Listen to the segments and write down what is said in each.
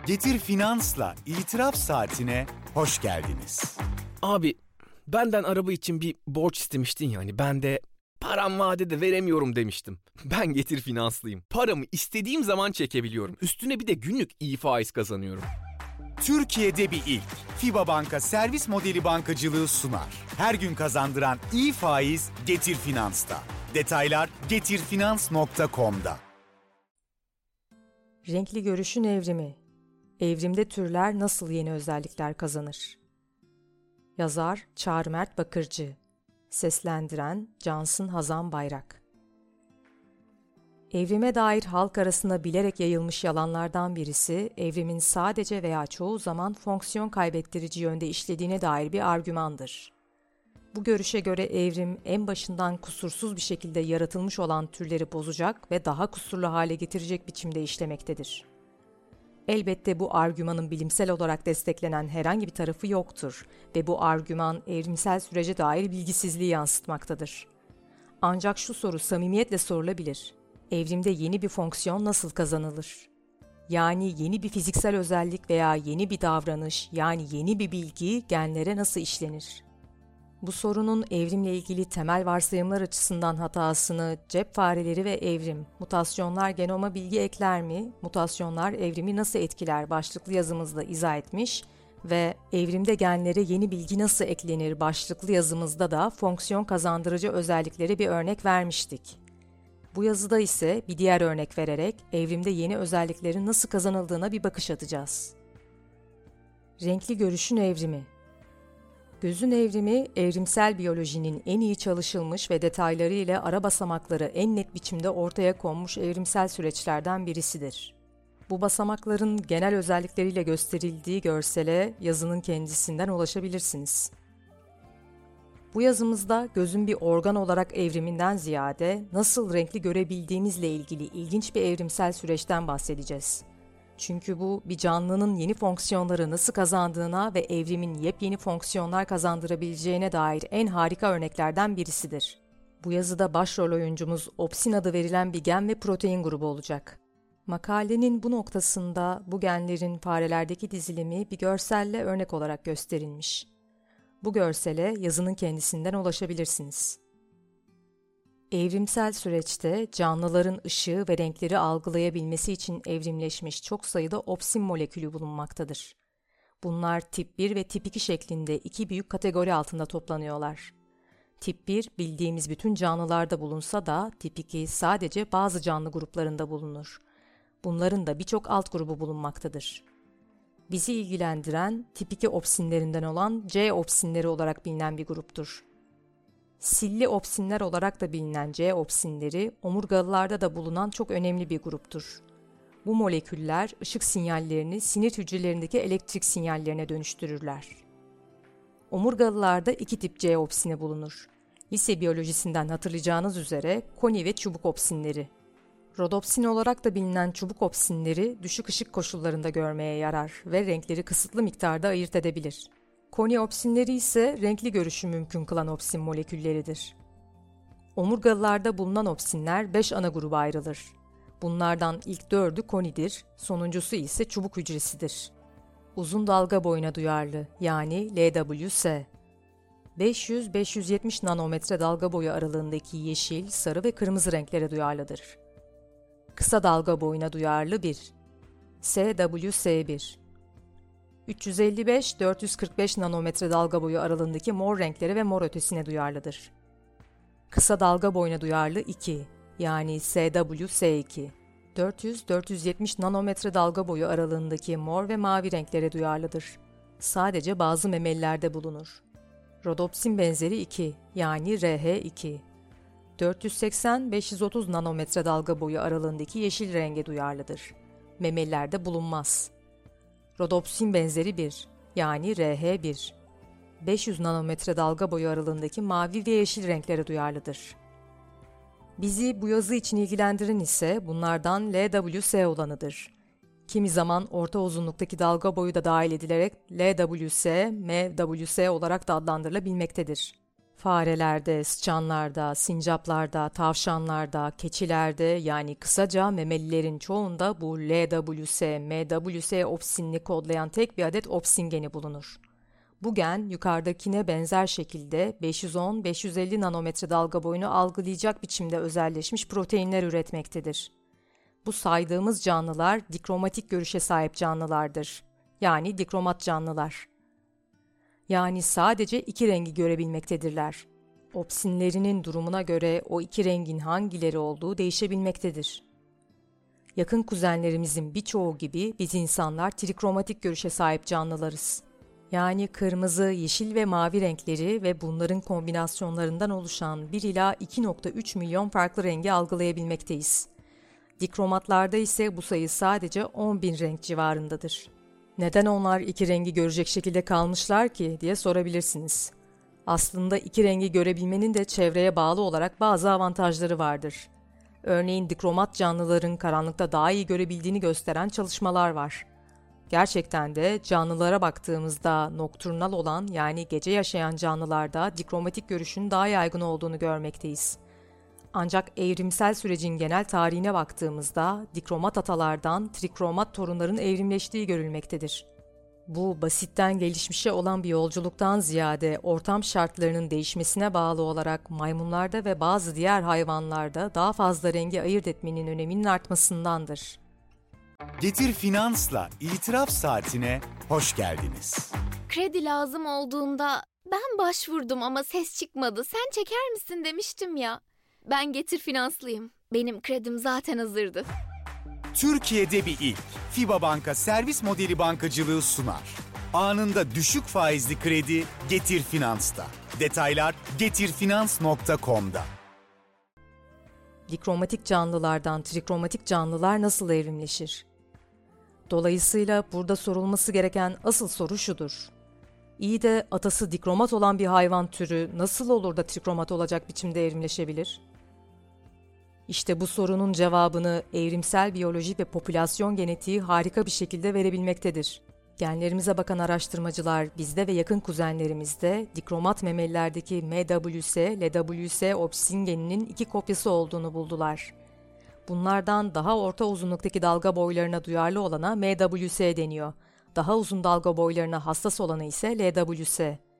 Getir Finans'la İtiraf Saatine hoş geldiniz. Abi, benden araba için bir borç istemiştin yani. Ben de param vadede veremiyorum demiştim. Ben Getir Finanslıyım. Paramı istediğim zaman çekebiliyorum. Üstüne bir de günlük iyi faiz kazanıyorum. Türkiye'de bir ilk. FIBA Banka servis modeli bankacılığı sunar. Her gün kazandıran iyi faiz Getir Finans'ta. Detaylar getirfinans.com'da. Renkli görüşün evrimi. Evrimde türler nasıl yeni özellikler kazanır? Yazar Çağrı Mert Bakırcı. Seslendiren Cansın Hazan Bayrak. Evrime dair halk arasında bilerek yayılmış yalanlardan birisi, evrimin sadece veya çoğu zaman fonksiyon kaybettirici yönde işlediğine dair bir argümandır. Bu görüşe göre evrim en başından kusursuz bir şekilde yaratılmış olan türleri bozacak ve daha kusurlu hale getirecek biçimde işlemektedir. Elbette bu argümanın bilimsel olarak desteklenen herhangi bir tarafı yoktur ve bu argüman evrimsel sürece dair bilgisizliği yansıtmaktadır. Ancak şu soru samimiyetle sorulabilir: evrimde yeni bir fonksiyon nasıl kazanılır? Yani yeni bir fiziksel özellik veya yeni bir davranış, yani yeni bir bilgi genlere nasıl işlenir? Bu sorunun evrimle ilgili temel varsayımlar açısından hatasını cep fareleri ve evrim, mutasyonlar genoma bilgi ekler mi, mutasyonlar evrimi nasıl etkiler başlıklı yazımızda izah etmiş ve evrimde genlere yeni bilgi nasıl eklenir başlıklı yazımızda da fonksiyon kazandırıcı özellikleri bir örnek vermiştik. Bu yazıda ise bir diğer örnek vererek evrimde yeni özelliklerin nasıl kazanıldığına bir bakış atacağız. Renkli görüşün evrimi. Gözün evrimi, evrimsel biyolojinin en iyi çalışılmış ve detayları ile ara basamakları en net biçimde ortaya konmuş evrimsel süreçlerden birisidir. Bu basamakların genel özellikleriyle gösterildiği görsele yazının kendisinden ulaşabilirsiniz. Bu yazımızda gözün bir organ olarak evriminden ziyade nasıl renkli görebildiğimizle ilgili ilginç bir evrimsel süreçten bahsedeceğiz. Çünkü bu bir canlının yeni fonksiyonları nasıl kazandığına ve evrimin yepyeni fonksiyonlar kazandırabileceğine dair en harika örneklerden birisidir. Bu yazıda başrol oyuncumuz opsin adı verilen bir gen ve protein grubu olacak. Makalenin bu noktasında bu genlerin farelerdeki dizilimi bir görselle örnek olarak gösterilmiş. Bu görsele yazının kendisinden ulaşabilirsiniz. Evrimsel süreçte canlıların ışığı ve renkleri algılayabilmesi için evrimleşmiş çok sayıda opsin molekülü bulunmaktadır. Bunlar tip 1 ve tip 2 şeklinde iki büyük kategori altında toplanıyorlar. Tip 1 bildiğimiz bütün canlılarda bulunsa da tip 2 sadece bazı canlı gruplarında bulunur. Bunların da birçok alt grubu bulunmaktadır. Bizi ilgilendiren tip 2 opsinlerinden olan C opsinleri olarak bilinen bir gruptur. Silli opsinler olarak da bilinen C opsinleri, omurgalılarda da bulunan çok önemli bir gruptur. Bu moleküller ışık sinyallerini sinir hücrelerindeki elektrik sinyallerine dönüştürürler. Omurgalılarda iki tip C opsini bulunur. Lise biyolojisinden hatırlayacağınız üzere koni ve çubuk opsinleri. Rodopsin olarak da bilinen çubuk opsinleri düşük ışık koşullarında görmeye yarar ve renkleri kısıtlı miktarda ayırt edebilir. Koni opsinleri ise renkli görüşü mümkün kılan opsin molekülleridir. Omurgalılarda bulunan opsinler 5 ana gruba ayrılır. Bunlardan ilk 4'ü konidir, sonuncusu ise çubuk hücresidir. Uzun dalga boyuna duyarlı yani LWS. 500-570 nanometre dalga boyu aralığındaki yeşil, sarı ve kırmızı renklere duyarlıdır. Kısa dalga boyuna duyarlı 1. SWS1. 355-445 nanometre dalga boyu aralığındaki mor renklere ve mor ötesine duyarlıdır. Kısa dalga boyuna duyarlı 2, yani SWS2. 400-470 nanometre dalga boyu aralığındaki mor ve mavi renklere duyarlıdır. Sadece bazı memelilerde bulunur. Rodopsin benzeri 2, yani RH2. 480-530 nanometre dalga boyu aralığındaki yeşil renge duyarlıdır. Memelilerde bulunmaz. Rodopsin benzeri 1, yani RH1. 500 nanometre dalga boyu aralığındaki mavi ve yeşil renklere duyarlıdır. Bizi bu yazı için ilgilendiren ise bunlardan LWS olanıdır. Kimi zaman orta uzunluktaki dalga boyu da dahil edilerek LWS, MWS olarak da adlandırılabilmektedir. Farelerde, sıçanlarda, sincaplarda, tavşanlarda, keçilerde yani kısaca memelilerin çoğunda bu LWS, MWS opsinini kodlayan tek bir adet opsin geni bulunur. Bu gen yukarıdakine benzer şekilde 510-550 nanometre dalga boyunu algılayacak biçimde özelleşmiş proteinler üretmektedir. Bu saydığımız canlılar dikromatik görüşe sahip canlılardır. Yani dikromat canlılar. Yani sadece iki rengi görebilmektedirler. Opsinlerinin durumuna göre o iki rengin hangileri olduğu değişebilmektedir. Yakın kuzenlerimizin birçoğu gibi biz insanlar trikromatik görüşe sahip canlılarız. Yani kırmızı, yeşil ve mavi renkleri ve bunların kombinasyonlarından oluşan 1 ila 2,3 milyon farklı rengi algılayabilmekteyiz. Dikromatlarda ise bu sayı sadece 10.000 renk civarındadır. Neden onlar iki rengi görecek şekilde kalmışlar ki diye sorabilirsiniz. Aslında iki rengi görebilmenin de çevreye bağlı olarak bazı avantajları vardır. Örneğin dikromat canlıların karanlıkta daha iyi görebildiğini gösteren çalışmalar var. Gerçekten de canlılara baktığımızda nokturnal olan yani gece yaşayan canlılarda dikromatik görüşün daha yaygın olduğunu görmekteyiz. Ancak evrimsel sürecin genel tarihine baktığımızda dikromat atalardan trikromat torunların evrimleştiği görülmektedir. Bu basitten gelişmişe olan bir yolculuktan ziyade ortam şartlarının değişmesine bağlı olarak maymunlarda ve bazı diğer hayvanlarda daha fazla rengi ayırt etmenin öneminin artmasındandır. Getir Finans'la itiraf saatine hoş geldiniz. Kredi lazım olduğunda ben başvurdum ama ses çıkmadı. Sen çeker misin demiştim ya. Ben Getir Finanslıyım. Benim kredim zaten hazırdı. Türkiye'de bir ilk. FIBA Banka servis modeli bankacılığı sunar. Anında düşük faizli kredi Getir Finans'ta. Detaylar getirfinans.com'da. Dikromatik canlılardan trikromatik canlılar nasıl evrimleşir? Dolayısıyla burada sorulması gereken asıl soru şudur. İyi de atası dikromat olan bir hayvan türü nasıl olur da trikromat olacak biçimde evrimleşebilir? İşte bu sorunun cevabını evrimsel biyoloji ve popülasyon genetiği harika bir şekilde verebilmektedir. Genlerimize bakan araştırmacılar bizde ve yakın kuzenlerimizde dikromat memelilerdeki MWS, LWS opsin geninin iki kopyası olduğunu buldular. Bunlardan daha orta uzunluktaki dalga boylarına duyarlı olana MWS deniyor. Daha uzun dalga boylarına hassas olanı ise LWS.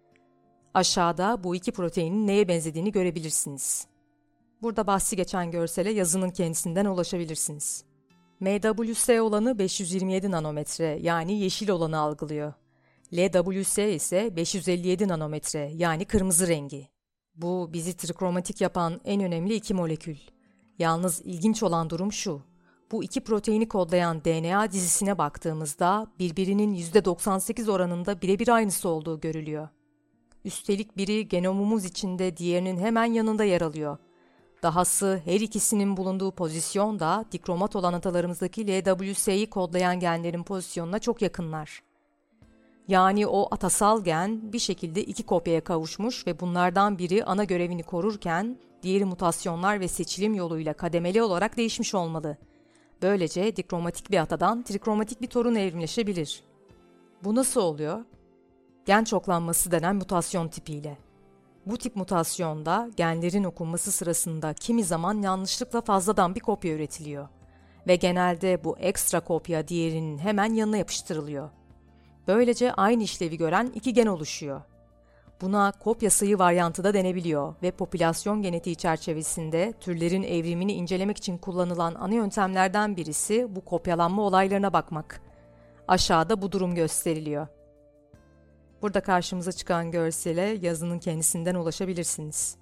Aşağıda bu iki proteinin neye benzediğini görebilirsiniz. Burada bahsi geçen görsele yazının kendisinden ulaşabilirsiniz. MWS olanı 527 nanometre yani yeşil olanı algılıyor. LWS ise 557 nanometre yani kırmızı rengi. Bu bizi trikromatik yapan en önemli iki molekül. Yalnız ilginç olan durum şu. Bu iki proteini kodlayan DNA dizisine baktığımızda birbirinin %98 oranında birebir aynısı olduğu görülüyor. Üstelik biri genomumuz içinde diğerinin hemen yanında yer alıyor. Dahası her ikisinin bulunduğu pozisyon da dikromat olan atalarımızdaki LWS'yi kodlayan genlerin pozisyonuna çok yakınlar. Yani o atasal gen bir şekilde iki kopyaya kavuşmuş ve bunlardan biri ana görevini korurken diğeri mutasyonlar ve seçilim yoluyla kademeli olarak değişmiş olmalı. Böylece dikromatik bir atadan trikromatik bir torun evrimleşebilir. Bu nasıl oluyor? Gen çoklanması denen mutasyon tipiyle. Bu tip mutasyonda genlerin okunması sırasında kimi zaman yanlışlıkla fazladan bir kopya üretiliyor. Ve genelde bu ekstra kopya diğerinin hemen yanına yapıştırılıyor. Böylece aynı işlevi gören iki gen oluşuyor. Buna kopya sayı varyantı da denebiliyor ve popülasyon genetiği çerçevesinde türlerin evrimini incelemek için kullanılan ana yöntemlerden birisi bu kopyalanma olaylarına bakmak. Aşağıda bu durum gösteriliyor. Burada karşımıza çıkan görsele yazının kendisinden ulaşabilirsiniz.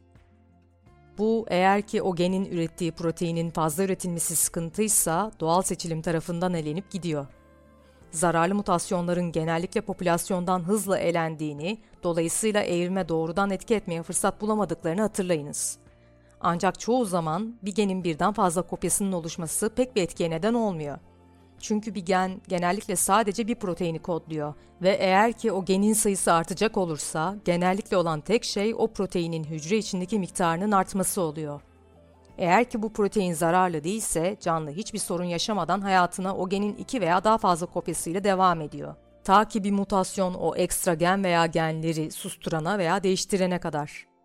Bu eğer ki o genin ürettiği proteinin fazla üretilmesi sıkıntıysa doğal seçilim tarafından elenip gidiyor. Zararlı mutasyonların genellikle popülasyondan hızla elendiğini, dolayısıyla evrime doğrudan etki etmeye fırsat bulamadıklarını hatırlayınız. Ancak çoğu zaman bir genin birden fazla kopyasının oluşması pek bir etkiye neden olmuyor. Çünkü bir gen genellikle sadece bir proteini kodluyor ve eğer ki o genin sayısı artacak olursa genellikle olan tek şey o proteinin hücre içindeki miktarının artması oluyor. Eğer ki bu protein zararlı değilse canlı hiçbir sorun yaşamadan hayatına o genin 2 veya daha fazla kopyasıyla devam ediyor. Ta ki bir mutasyon o ekstra gen veya genleri susturana veya değiştirene kadar.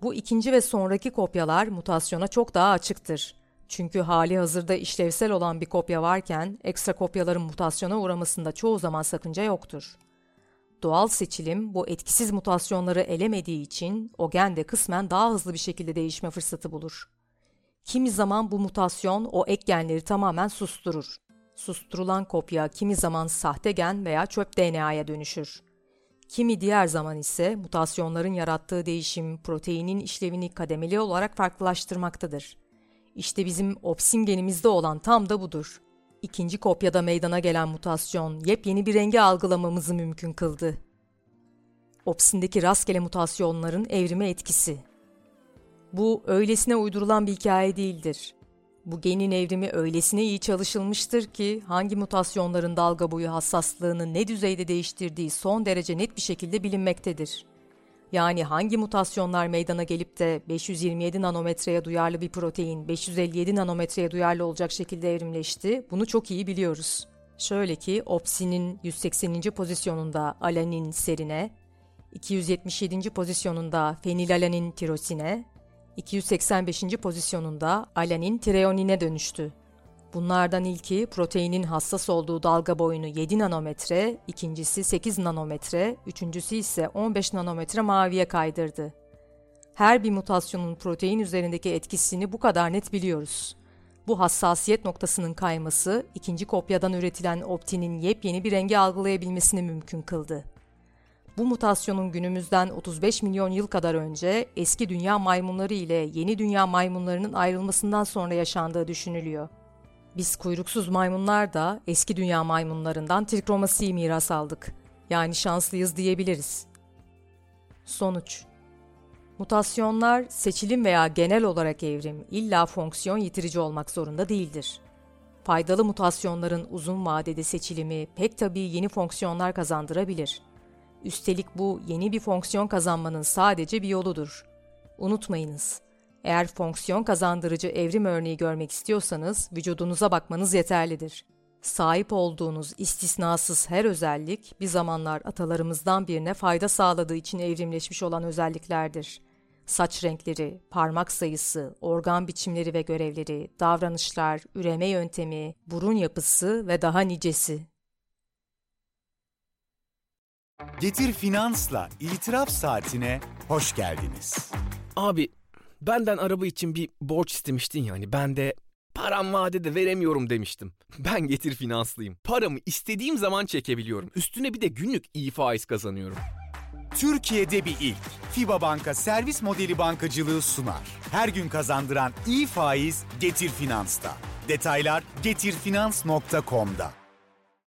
Bu ikinci ve sonraki kopyalar mutasyona çok daha açıktır. Çünkü hali hazırda işlevsel olan bir kopya varken ekstra kopyaların mutasyona uğramasında çoğu zaman sakınca yoktur. Doğal seçilim bu etkisiz mutasyonları elemediği için o gen de kısmen daha hızlı bir şekilde değişme fırsatı bulur. Kimi zaman bu mutasyon o ek genleri tamamen susturur. Susturulan kopya kimi zaman sahte gen veya çöp DNA'ya dönüşür. Kimi diğer zaman ise mutasyonların yarattığı değişim proteinin işlevini kademeli olarak farklılaştırmaktadır. İşte bizim opsin genimizde olan tam da budur. İkinci kopyada meydana gelen mutasyon yepyeni bir rengi algılamamızı mümkün kıldı. Opsindeki rastgele mutasyonların evrime etkisi. Bu öylesine uydurulan bir hikaye değildir. Bu genin evrimi öylesine iyi çalışılmıştır ki hangi mutasyonların dalga boyu hassaslığını ne düzeyde değiştirdiği son derece net bir şekilde bilinmektedir. Yani hangi mutasyonlar meydana gelip de 527 nanometreye duyarlı bir protein 557 nanometreye duyarlı olacak şekilde evrimleşti, bunu çok iyi biliyoruz. Şöyle ki opsinin 180. pozisyonunda alanin serine, 277. pozisyonunda fenilalanin tirosine, 285. pozisyonunda alanin treonine dönüştü. Bunlardan ilki proteinin hassas olduğu dalga boyunu 7 nanometre, ikincisi 8 nanometre, üçüncüsü ise 15 nanometre maviye kaydırdı. Her bir mutasyonun protein üzerindeki etkisini bu kadar net biliyoruz. Bu hassasiyet noktasının kayması, ikinci kopyadan üretilen optinin yepyeni bir rengi algılayabilmesini mümkün kıldı. Bu mutasyonun günümüzden 35 milyon yıl kadar önce eski dünya maymunları ile yeni dünya maymunlarının ayrılmasından sonra yaşandığı düşünülüyor. Biz kuyruksuz maymunlar da eski dünya maymunlarından trikromasiyi miras aldık. Yani şanslıyız diyebiliriz. Sonuç: mutasyonlar, seçilim veya genel olarak evrim illa fonksiyon yitirici olmak zorunda değildir. Faydalı mutasyonların uzun vadede seçilimi pek tabii yeni fonksiyonlar kazandırabilir. Üstelik bu yeni bir fonksiyon kazanmanın sadece bir yoludur. Unutmayınız, eğer fonksiyon kazandırıcı evrim örneği görmek istiyorsanız vücudunuza bakmanız yeterlidir. Sahip olduğunuz istisnasız her özellik bir zamanlar atalarımızdan birine fayda sağladığı için evrimleşmiş olan özelliklerdir. Saç renkleri, parmak sayısı, organ biçimleri ve görevleri, davranışlar, üreme yöntemi, burun yapısı ve daha nicesi. Getir Finans'la İtiraf Saatine hoş geldiniz. Abi, benden araba için bir borç istemiştin yani. Ben de param vadede veremiyorum demiştim. Ben Getir Finanslıyım. Paramı istediğim zaman çekebiliyorum. Üstüne bir de günlük iyi faiz kazanıyorum. Türkiye'de bir ilk. FIBA Banka servis modeli bankacılığı sunar. Her gün kazandıran iyi faiz Getir Finans'ta. Detaylar getirfinans.com'da.